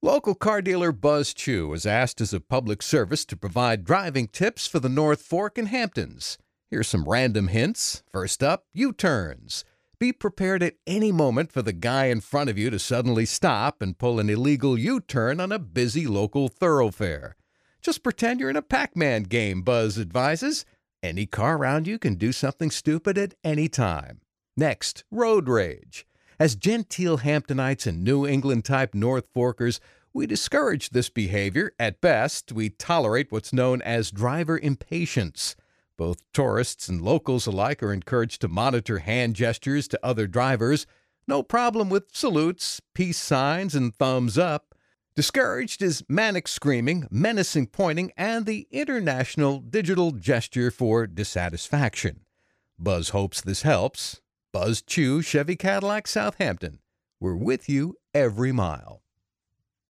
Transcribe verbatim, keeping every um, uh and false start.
Local car dealer Buzz Chu was asked as a public service to provide driving tips for the North Fork and Hamptons. Here's some random hints. First up, U-turns. Be prepared at any moment for the guy in front of you to suddenly stop and pull an illegal U-turn on a busy local thoroughfare. Just pretend you're in a Pac-Man game, Buzz advises. Any car around you can do something stupid at any time. Next, road rage. As genteel Hamptonites and New England-type North Forkers, we discourage this behavior. At best, we tolerate what's known as driver impatience. Both tourists and locals alike are encouraged to monitor hand gestures to other drivers. No problem with salutes, peace signs, and thumbs up. Discouraged is manic screaming, menacing pointing, and the international digital gesture for dissatisfaction. Buzz hopes this helps. Buzz Chu, Chevy Cadillac, Southampton. We're with you every mile.